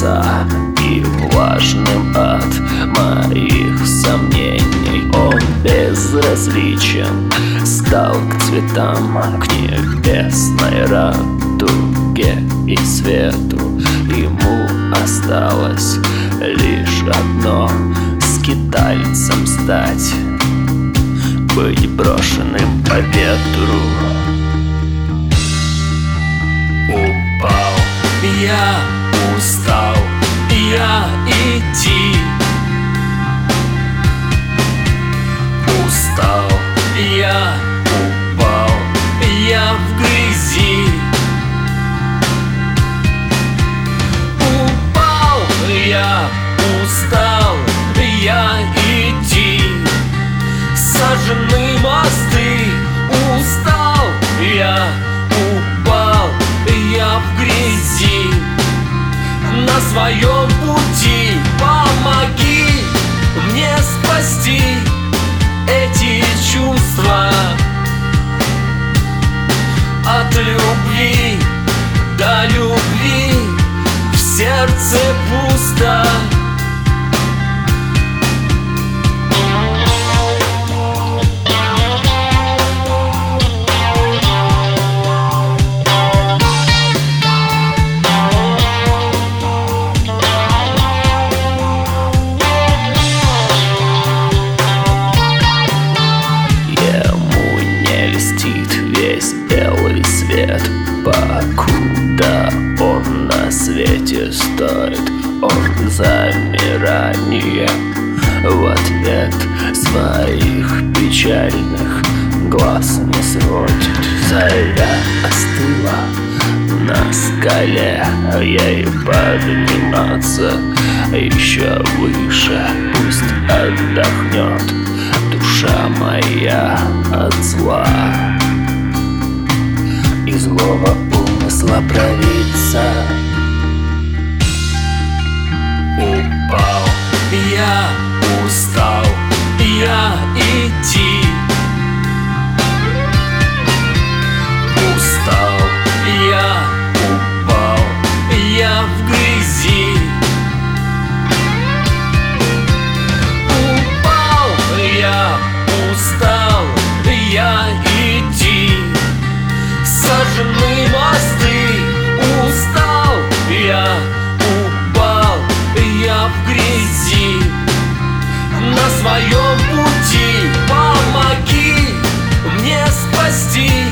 глаза и влажным от моих сомнений. Он безразличен стал к цветам, к небесной радуге и свету. Ему осталось лишь одно — скитальцем стать, быть брошенным по ветру. Упал, я устал, я идти. Устал, я упал, я в грязи. Упал, я устал, я идти. Сожжены мосты, устал, я упал, я в грязи. На своем пути помоги мне спасти эти чувства. От любви до любви в сердце пусто. Белый свет, покуда он на свете стоит, он замирание в ответ своих печальных глаз не сводит. Заря остыла на скале, ей подниматься еще выше. Пусть отдохнет душа моя от зла и злого умысла провидца. Упал, я устал, я идти. Устал, я упал, я в грязи. Упал, я устал, я идти. Сожжены мосты, устал, я упал, я в грязи. На своем пути помоги мне спасти